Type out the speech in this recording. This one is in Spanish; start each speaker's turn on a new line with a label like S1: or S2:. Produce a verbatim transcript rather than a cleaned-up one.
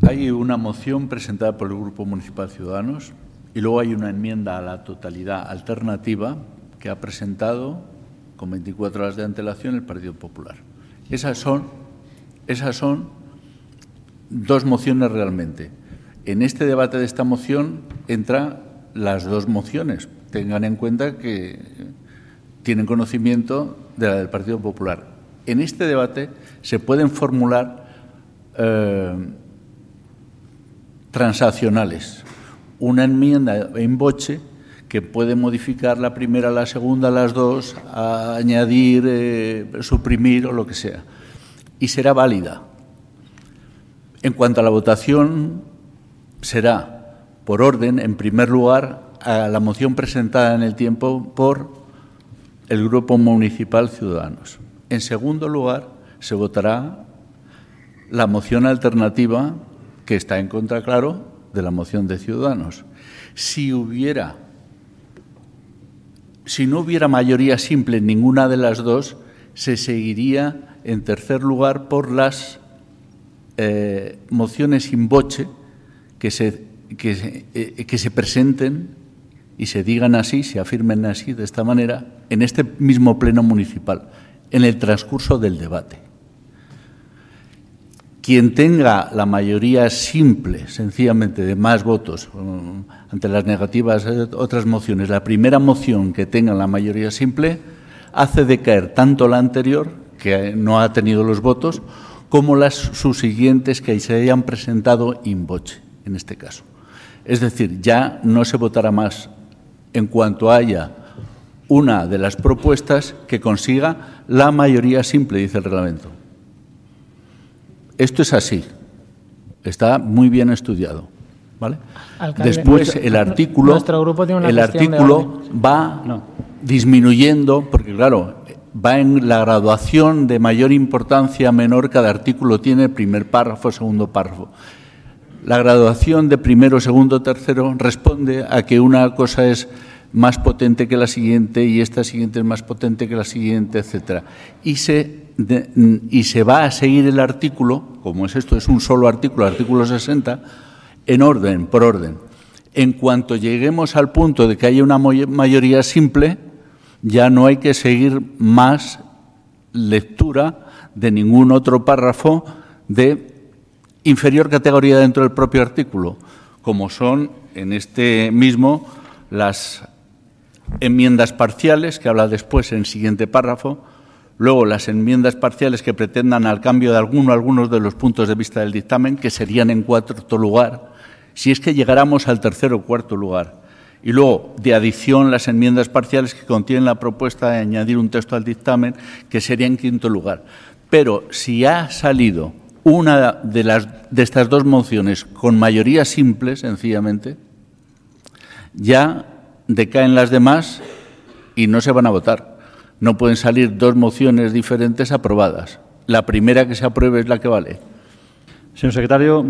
S1: Hay una moción presentada por el Grupo Municipal Ciudadanos y luego hay una enmienda a la totalidad alternativa que ha presentado con veinticuatro horas de antelación el Partido Popular. Esas son, esas son dos mociones realmente. En este debate de esta moción entran las dos mociones. Tengan en cuenta que tienen conocimiento de la del Partido Popular. En este debate se pueden formular eh, transaccionales. Una enmienda en voce que puede modificar la primera, la segunda, las dos, a añadir, eh, suprimir o lo que sea. Y será válida. En cuanto a la votación, será por orden, en primer lugar, a la moción presentada en el tiempo por el Grupo Municipal Ciudadanos. En segundo lugar, se votará la moción alternativa que está en contra, claro, de la moción de Ciudadanos. Si hubiera, si no hubiera mayoría simple en ninguna de las dos, se seguiría en tercer lugar por las eh, mociones in voce que se, que, eh, que se presenten y se digan así, se afirmen así, de esta manera, en este mismo pleno municipal, en el transcurso del debate. Quien tenga la mayoría simple, sencillamente, de más votos, ante las negativas de otras mociones, la primera moción que tenga la mayoría simple, hace decaer tanto la anterior, que no ha tenido los votos, como las subsiguientes que se hayan presentado in voce, en este caso. Es decir, ya no se votará más en cuanto haya una de las propuestas que consiga la mayoría simple, dice el reglamento. Esto es así, está muy bien estudiado, ¿vale?
S2: Alcalde,
S1: Después
S2: nuestro,
S1: el artículo,
S2: nuestro grupo tiene una
S1: el artículo va
S2: no.
S1: disminuyendo, porque claro, va en la graduación de mayor importancia a menor, cada artículo tiene primer párrafo, segundo párrafo. La graduación de primero, segundo, tercero responde a que una cosa es más potente que la siguiente y esta siguiente es más potente que la siguiente, etcétera. Y se, de, y se va a seguir el artículo, como es esto, es un solo artículo, artículo sesenta, en orden, por orden. En cuanto lleguemos al punto de que haya una mayoría simple, ya no hay que seguir más lectura de ningún otro párrafo de inferior categoría dentro del propio artículo, como son en este mismo las enmiendas parciales, que habla después en el siguiente párrafo, luego las enmiendas parciales que pretendan al cambio de alguno, algunos de los puntos de vista del dictamen, que serían en cuarto lugar, si es que llegáramos al tercer o cuarto lugar. Y luego, de adición, las enmiendas parciales que contienen la propuesta de añadir un texto al dictamen, que sería en quinto lugar. Pero si ha salido una de, las, de estas dos mociones con mayoría simple, sencillamente, ya decaen las demás y no se van a votar. No pueden salir dos mociones diferentes aprobadas. La primera que se apruebe es la que vale.
S3: Señor secretario.